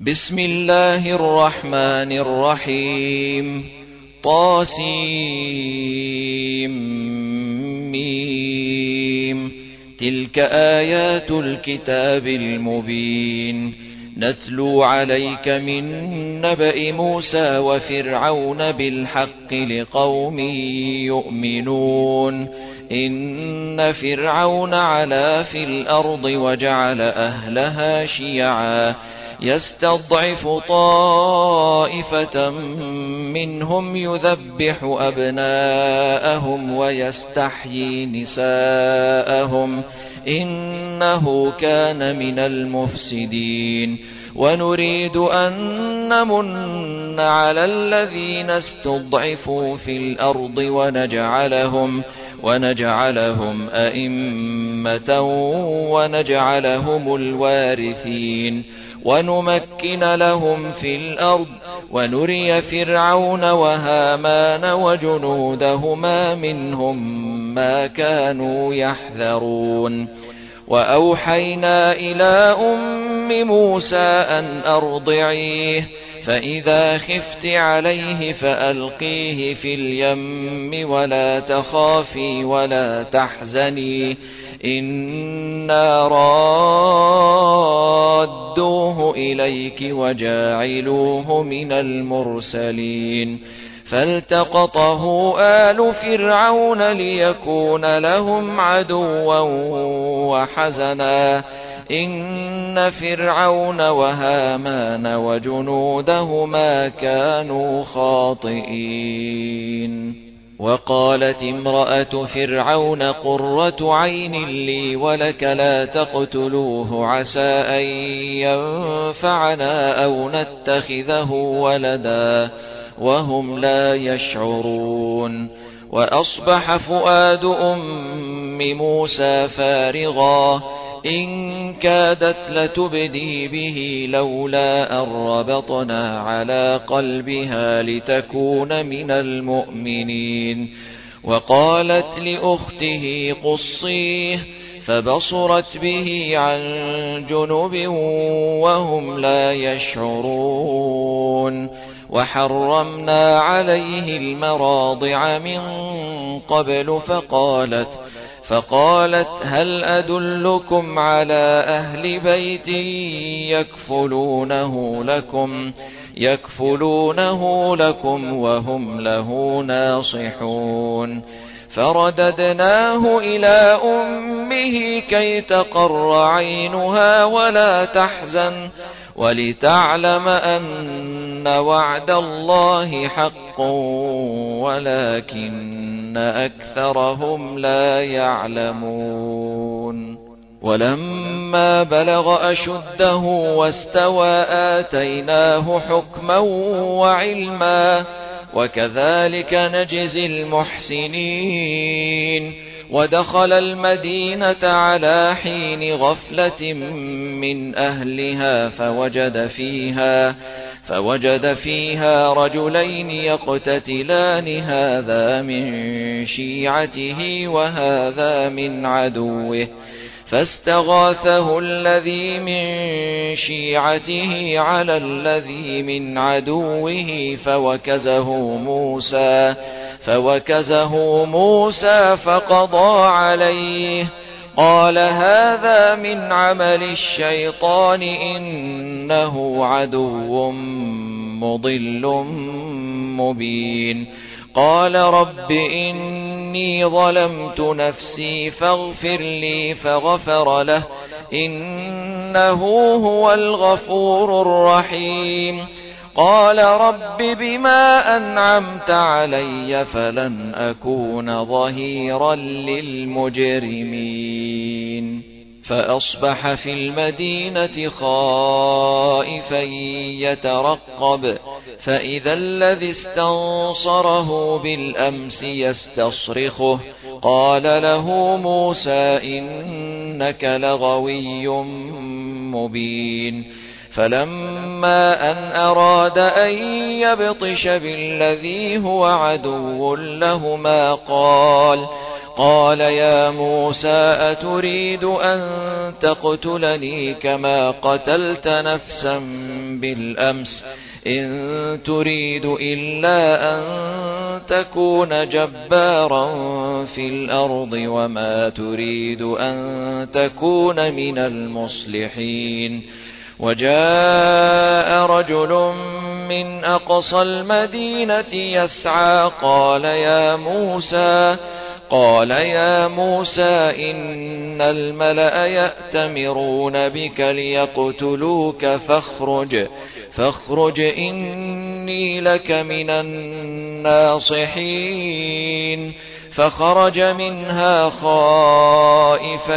بسم الله الرحمن الرحيم. طاسيم. تلك آيات الكتاب المبين. نتلو عليك من نبأ موسى وفرعون بالحق لقوم يؤمنون. إن فرعون علا في الأرض وجعل أهلها شيعا يستضعف طائفة منهم يذبح أبناءهم ويستحيي نساءهم إنه كان من المفسدين. ونريد أن نمن على الذين استضعفوا في الأرض ونجعلهم أئمة ونجعلهم الوارثين ونمكن لهم في الأرض ونري فرعون وهامان وجنودهما منهم ما كانوا يحذرون. وأوحينا إلى أم موسى أن أرضعيه فإذا خفت عليه فألقيه في اليم ولا تخافي ولا تحزني إنا رادوه إليك وجاعلوه من المرسلين. فالتقطه آل فرعون ليكون لهم عدوا وحزنا إن فرعون وهامان وجنودهما كانوا خاطئين. وقالت امرأة فرعون قرة عين لي ولك لا تقتلوه عسى أن ينفعنا أو نتخذه ولدا وهم لا يشعرون. وأصبح فؤاد أم موسى فارغا إن كادت لتبدي به لولا أن ربطنا على قلبها لتكون من المؤمنين. وقالت لأخته قصيه فبصرت به عن جنب وهم لا يشعرون. وحرمنا عليه المراضع من قبل فقالت هل أدلكم على أهل بيت يكفلونه لكم وهم له ناصحون. فرددناه إلى أمه كي تقر عينها ولا تحزن ولتعلم أن وعد الله حق ولكن أكثرهم لا يعلمون. ولما بلغ أشده واستوى آتيناه حكما وعلما وكذلك نجزي المحسنين. ودخل المدينة على حين غفلة من أهلها فوجد فيها رجلين يقتتلان هذا من شيعته وهذا من عدوه فاستغاثه الذي من شيعته على الذي من عدوه فوكزه موسى فقضى عليه قال هذا من عمل الشيطان إنه عدو مضل مبين. قال رب إني ظلمت نفسي فاغفر لي فغفر له إنه هو الغفور الرحيم. قال رب بما أنعمت علي فلن أكون ظهيرا للمجرمين. فأصبح في المدينة خائفا يترقب فإذا الذي استنصره بالأمس يستصرخه قال له موسى إنك لغوي مبين. فلما أن أراد أن يبطش بالذي هو عدو لهما قال يا موسى أتريد أن تقتلني كما قتلت نفسا بالأمس إن تريد إلا أن تكون جبارا في الأرض وما تريد أن تكون من المصلحين. وجاء رجل من أقصى المدينة يسعى قال يا موسى إن الملأ يأتمرون بك ليقتلوك فاخرج إني لك من الناصحين. فخرج منها خائفا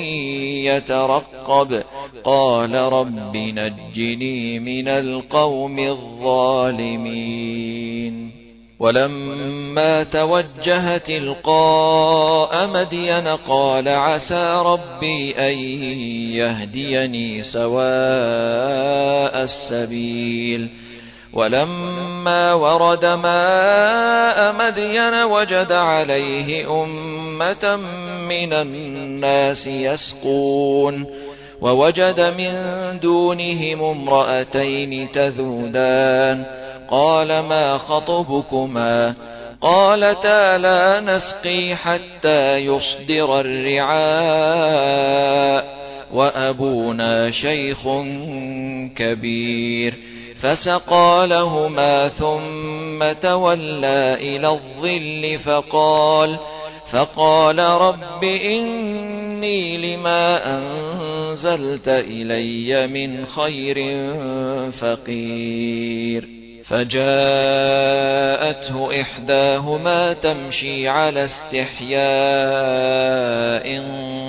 يترقب قال رب نجني من القوم الظالمين. ولما توجه تلقاء مدين قال عسى ربي أن يهديني سواء السبيل. ولما ورد ماء مدين وجد عليه أمة من الناس يسقون ووجد من دونهم امرأتين تذودان قال ما خطبكما قالتا لا نسقي حتى يصدر الرعاء وأبونا شيخ كبير. فسقى لهما ثم تولى إلى الظل فقال رب إني لما أنزلت إلي من خير فقير. فجاءته إحداهما تمشي على استحياء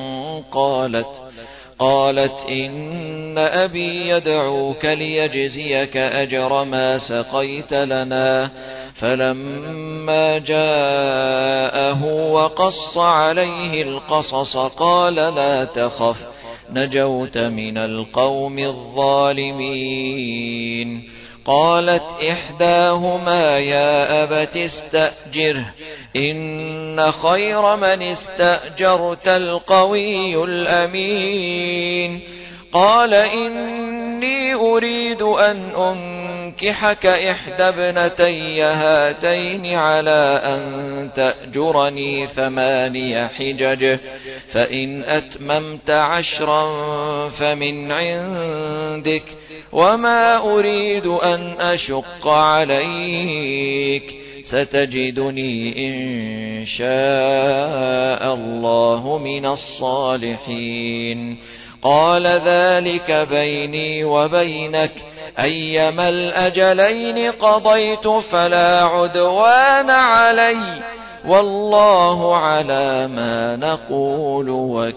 قالت إن أبي يدعوك ليجزيك أجر ما سقيت لنا. فلما جاءه وقص عليه القصص قال لا تخف نجوت من القوم الظالمين. قالت إحداهما يا أبت استأجره إن خير من استأجرت القوي الأمين. قال إني أريد أن أنكحك إحدى ابنتي هاتين على أن تأجرني 8 حجج فإن أتممت 10 فمن عندك وما أريد أن أشق عليك ستجدني إن شاء الله من الصالحين. قال ذلك بيني وبينك أيما الأجلين قضيت فلا عدوان علي والله على ما نقول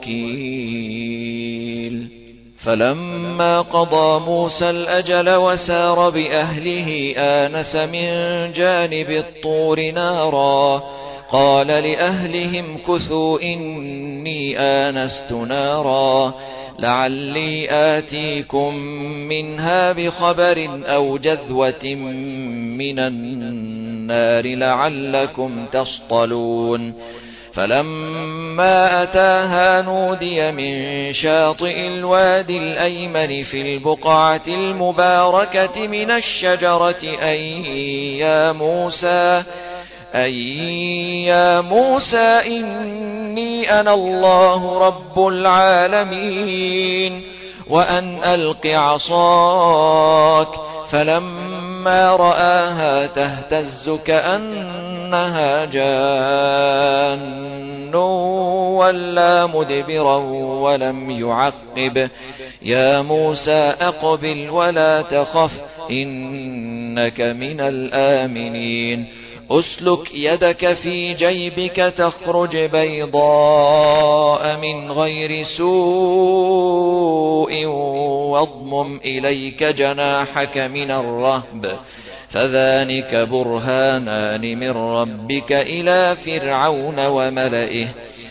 وكيل. فلما قضى موسى الأجل وسار بأهله آنس من جانب الطور نارا قال لأهلهم كثوا إني آنست نارا لعلي آتيكم منها بخبر أو جذوة من النار لعلكم تصطلون. فلما أتاها نودي من شاطئ الوادي الأيمن في البقعة المباركة من الشجرة أي يا موسى إني أنا الله رب العالمين وأن ألق عصاك. فلما رآها تهتز كأنها جان ولا مدبرا ولم يعقب. يا موسى أقبل ولا تخف إنك من الآمنين. أسلك يدك في جيبك تخرج بيضاء من غير سوء واضمم إليك جناحك من الرهب فذلك برهانان من ربك إلى فرعون وملئه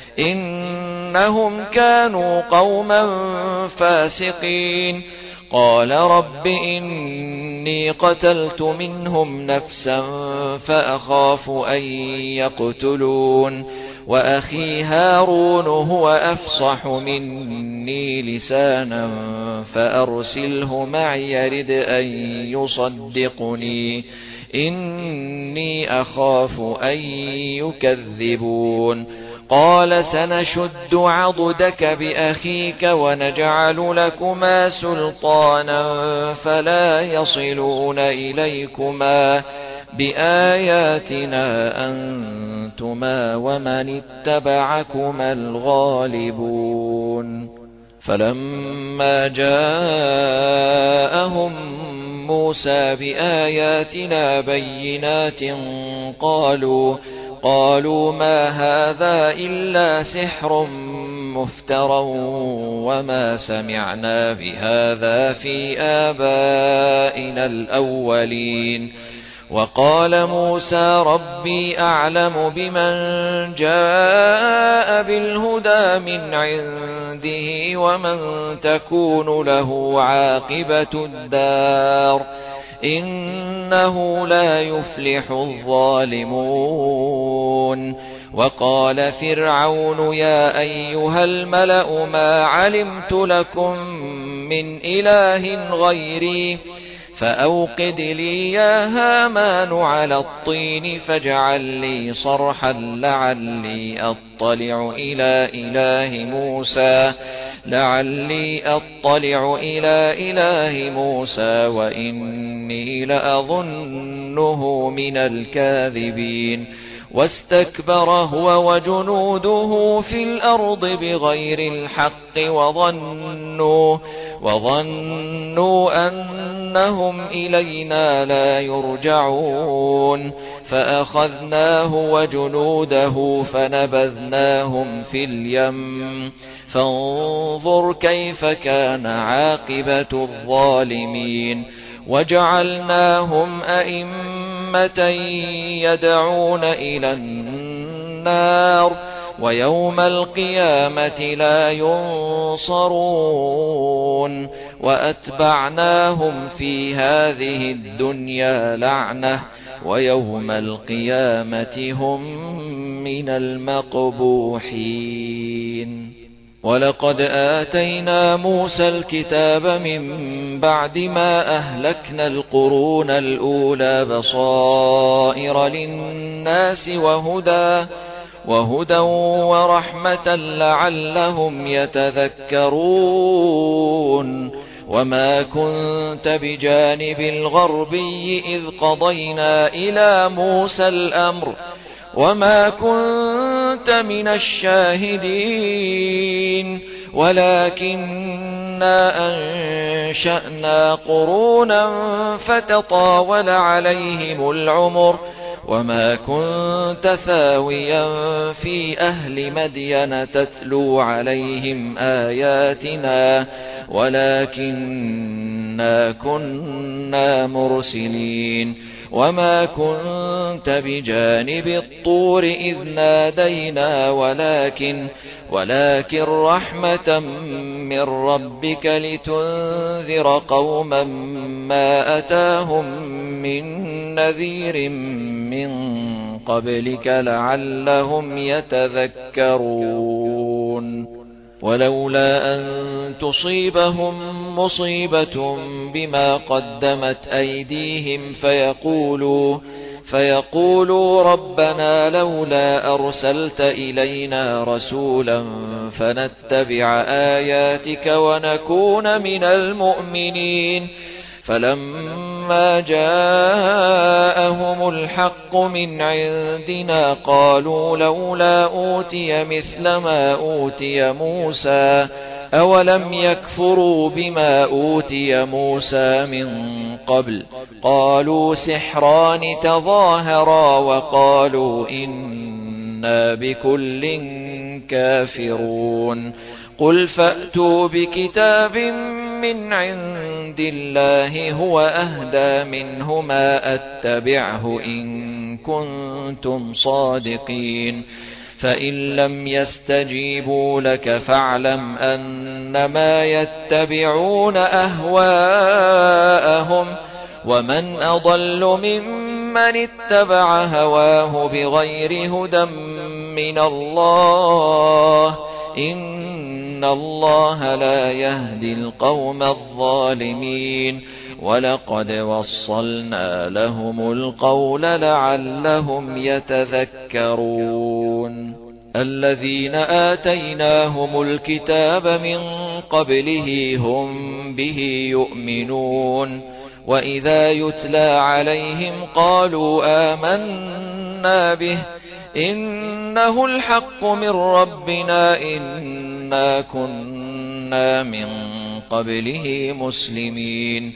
إنهم كانوا قوما فاسقين. قال رب إني قتلت منهم نفسا فأخاف أن يقتلون وأخي هارون هو أفصح مني مني لسانا فأرسله معي يرد أن يصدقني إني أخاف أن يكذبون. قال سنشد عضدك بأخيك ونجعل لكما سلطانا فلا يصلون إليكما بآياتنا أنتما ومن اتبعكما الغالبون. فلما جاءهم موسى بآياتنا بينات قالوا ما هذا إلا سحر مفترى وما سمعنا بهذا في آبائنا الأولين. وقال موسى ربي أعلم بمن جاء بالهدى من عنده ومن تكون له عاقبة الدار إنه لا يفلح الظالمون. وقال فرعون يا أيها الملأ ما علمت لكم من إله غيري فأوقد لي يا هامان على الطين فاجعل لي صرحا لعلي أطلع إلى إله موسى وإني لأظنه من الكاذبين. واستكبر هو وجنوده في الأرض بغير الحق وظنوا أنهم إلينا لا يرجعون. فأخذناه وجنوده فنبذناهم في اليم فانظر كيف كان عاقبة الظالمين. وجعلناهم أئمة يدعون إلى النار ويوم القيامة لا ينصرون. وأتبعناهم في هذه الدنيا لعنة ويوم القيامة هم من المقبوحين. ولقد آتينا موسى الكتاب من بعد ما أهلكنا القرون الأولى بصائر للناس وهدى ورحمة لعلهم يتذكرون. وما كنت بجانب الغربي إذ قضينا إلى موسى الأمر وما كنت من الشاهدين ولكننا أنشأنا قرونا فتطاول عليهم العمر وما كنت ثاويا في أهل مدين تتلو عليهم آياتنا ولكننا كنا مرسلين. وما كنت بجانب الطور إذ نادينا ولكن رحمة من ربك لتنذر قوما ما أتاهم من نذير من قبلك لعلهم يتذكرون. ولولا أن تصيبهم مصيبة بما قدمت أيديهم فيقولوا ربنا لولا أرسلت إلينا رسولا فنتبع آياتك ونكون من المؤمنين. فلما جاءهم الحق من عندنا قالوا لولا أوتي مثل ما أوتي موسى أولم يكفروا بما أوتي موسى من قبل قالوا سحران تظاهرا وقالوا إنا بكل كافرون. قل فأتوا بكتاب من عند الله هو أهدى منهما أتبعه إن كنتم صادقين. فإن لم يستجيبوا لك فاعلم أنما يتبعون أهواءهم ومن أضل ممن اتبع هواه بغير هدى من الله إن إن الله لا يهدي القوم الظالمين ولقد وصلنا لهم القول لعلهم يتذكرون الذين آتيناهم الكتاب من قبله هم به يؤمنون وإذا يتلى عليهم قالوا آمنا به إنه الحق من ربنا إنا كنا من قبله مسلمين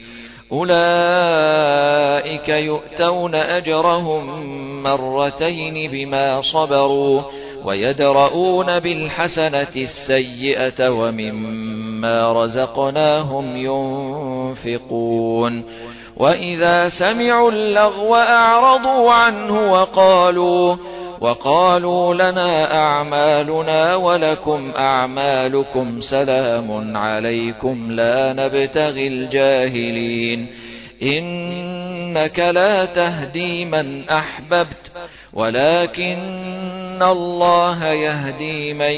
أولئك يؤتون أجرهم مرتين بما صبروا ويدرؤون بالحسنة السيئة ومما رزقناهم ينفقون وإذا سمعوا اللغو أعرضوا عنه وقالوا لنا أعمالنا ولكم أعمالكم سلام عليكم لا نبتغي الجاهلين إنك لا تهدي من أحببت ولكن الله يهدي من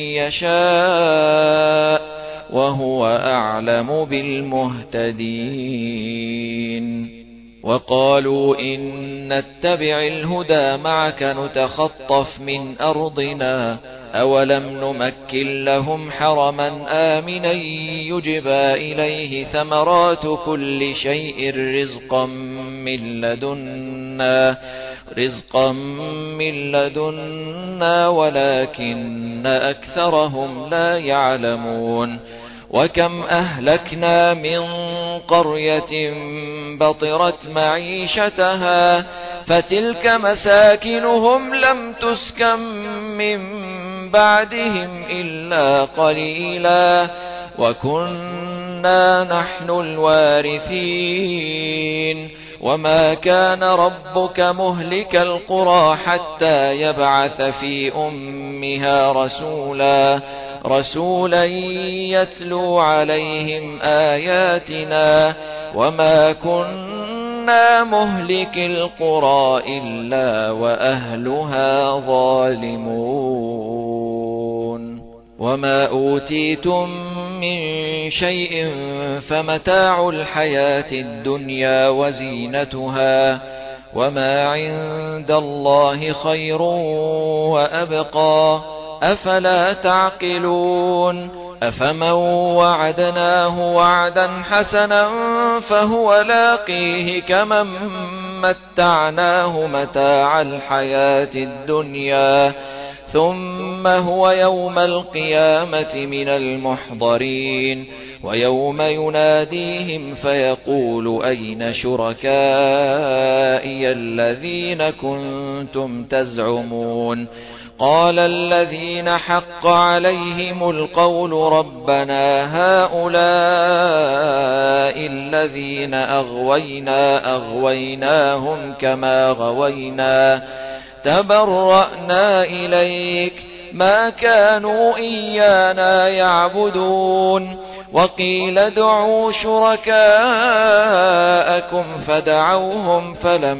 يشاء وهو أعلم بالمهتدين وقالوا إن نتبع الهدى معك نتخطف من أرضنا أولم نمكن لهم حرما آمنا يجبى إليه ثمرات كل شيء رزقا من لدنا ولكن أكثرهم لا يعلمون وكم أهلكنا من قرية بطرت معيشتها فتلك مساكنهم لم تسكن من بعدهم إلا قليلا وكنا نحن الوارثين وما كان ربك مهلك القرى حتى يبعث في أمها رسولا يتلو عليهم آياتنا وما كنا مهلك القرى إلا وأهلها ظالمون وما أوتيتم من شيء فمتاع الحياة الدنيا وزينتها وما عند الله خير وأبقى أفلا تعقلون أفمن وعدناه وعدا حسنا فهو لاقيه كمن متعناه متاع الحياة الدنيا ثم هو يوم القيامة من المحضرين ويوم يناديهم فيقول أين شركائي الذين كنتم تزعمون قال الذين حق عليهم القول ربنا هؤلاء الذين أغويناهم كما غوينا تبرأنا إليك ما كانوا إيانا يعبدون وقيل ادعوا شركاءكم فدعوهم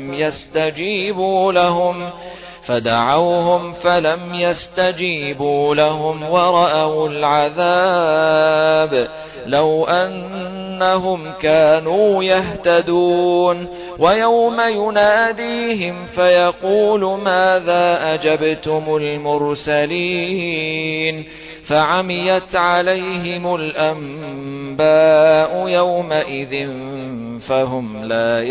فلم يستجيبوا لهم ورأوا العذاب لو أنهم كانوا يهتدون ويوم يناديهم فيقول ماذا أجبتم المرسلين فعميت عليهم الأنباء يومئذ فهم لا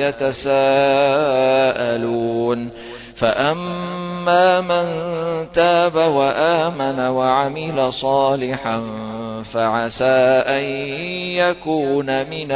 يتساءلون فأما من تاب وآمن وعمل صالحا فعسى أن يكون من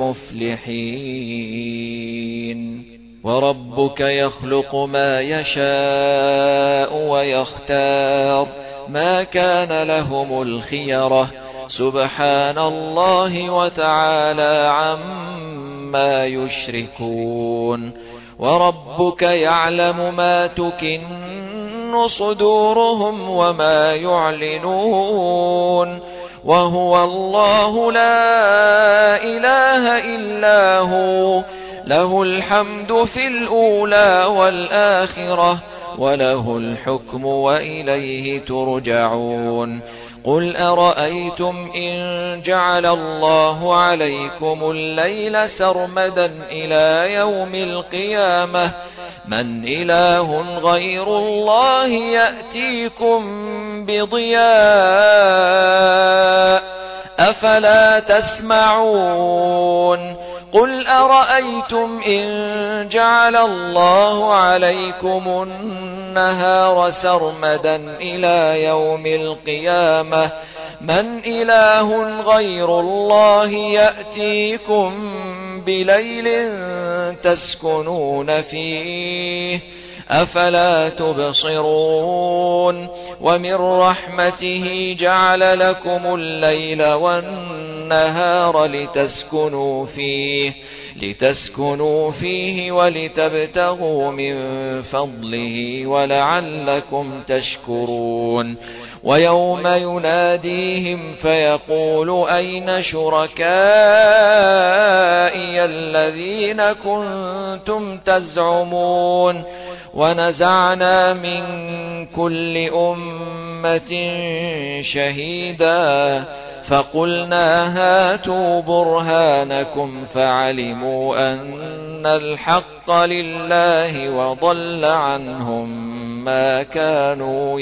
المفلحين وربك يخلق ما يشاء ويختار ما كان لهم الخيرة سبحان الله وتعالى عما يشركون وربك يعلم ما تكن صدورهم وما يعلنون وهو الله لا إله إلا هو له الحمد في الأولى والآخرة وله الحكم وإليه ترجعون قل أرأيتم إن جعل الله عليكم الليل سرمدا إلى يوم القيامة من إله غير الله يأتيكم بضياء أفلا تسمعون قل أرأيتم إن جعل الله عليكم النهار سرمدا إلى يوم القيامة من إله غير الله يأتيكم بليل تسكنون فيه أفلا تبصرون ومن رحمته جعل لكم الليل والنهار لتسكنوا فيه ولتبتغوا من فضله ولعلكم تشكرون ويوم يناديهم فيقول أين شركائي الذين كنتم تزعمون ونزعنا من كل أمة شهيدا فقلنا هاتوا برهانكم فعلموا أن الحق لله وضل عنهم ما كانوا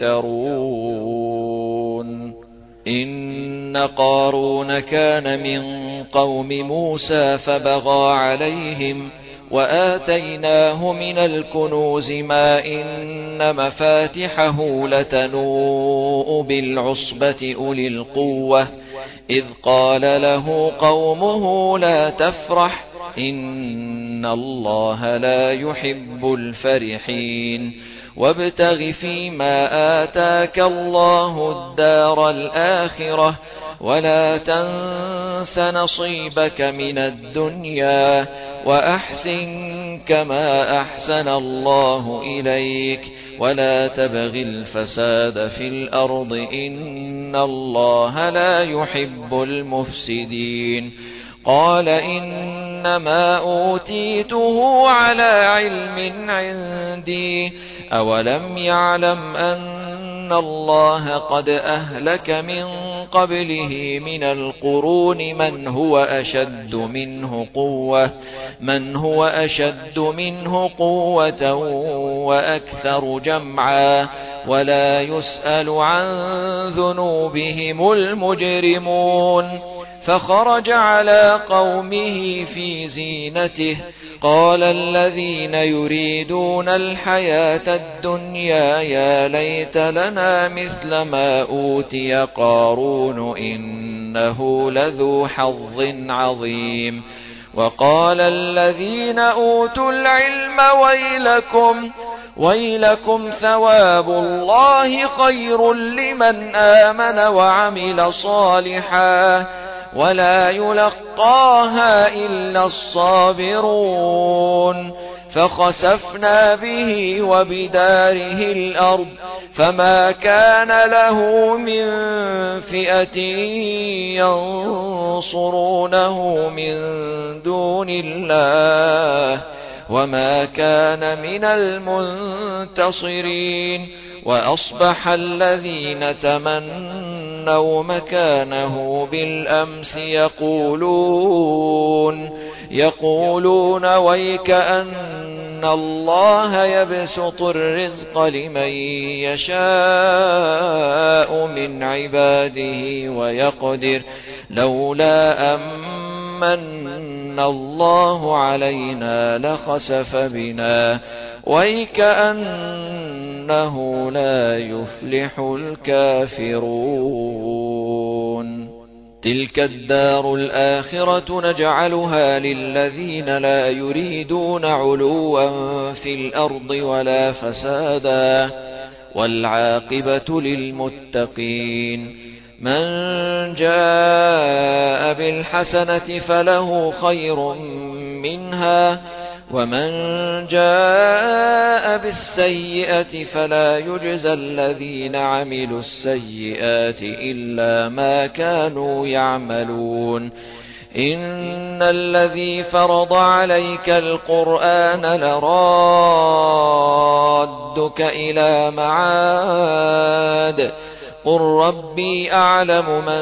يفترون إن قارون كان من قوم موسى فبغى عليهم وآتيناه من الكنوز ما إن مفاتحه لتنوء بالعصبة أولي القوة إذ قال له قومه لا تفرح إن الله لا يحب الفرحين وابتغ فيما آتاك الله الدار الآخرة ولا تنس نصيبك من الدنيا وأحسن كما أحسن الله إليك ولا تبغ الفساد في الأرض إن الله لا يحب المفسدين قال إنما أوتيته على علم عندي أولم يعلم أن الله قد أهلك من قبله من القرون من هو أشد منه قوة وأكثر جمعا ولا يسأل عن ذنوبهم المجرمون فخرج على قومه في زينته قال الذين يريدون الحياة الدنيا يا ليت لنا مثل ما أوتي قارون إنه لذو حظ عظيم وقال الذين أوتوا العلم ويلكم ثواب الله خير لمن آمن وعمل صالحا ولا يلقاها إلا الصابرون فخسفنا به وبداره الأرض فما كان له من فئة ينصرونه من دون الله وما كان من المنتصرين وأصبح الذين تمنوا مكانه بالأمس يقولون ويك أن الله يبسط الرزق لمن يشاء من عباده ويقدر لولا أمن الله علينا لخسف بنا ويكأنه لا يفلح الكافرون تلك الدار الآخرة نجعلها للذين لا يريدون علوا في الأرض ولا فسادا والعاقبة للمتقين من جاء بالحسنة فله خير منها ومن جاء بالسيئة فلا يجزى الذين عملوا السيئات إلا ما كانوا يعملون إن الذي فرض عليك القرآن لرادك إلى معاد قل ربي أعلم من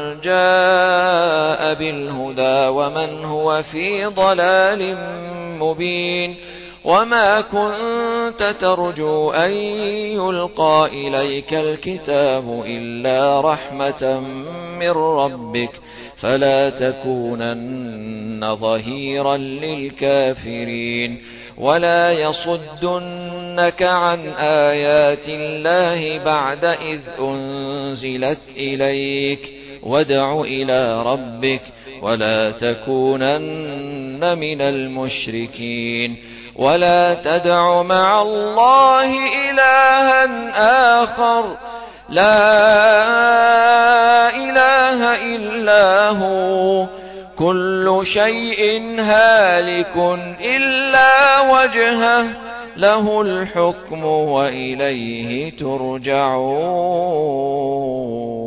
جاء بالهدى ومن هو في ضلال مبين وما كنت ترجو أن يلقى إليك الكتاب إلا رحمة من ربك فلا تكونن ظهيرا للكافرين ولا يصدنك عن آيات الله بعد إذ أنزلت إليك وادع إلى ربك ولا تكونن من المشركين ولا تدع مع الله إلها آخر لا إله إلا هو كل شيء هالك إلا وجهه له الحكم وإليه ترجعون.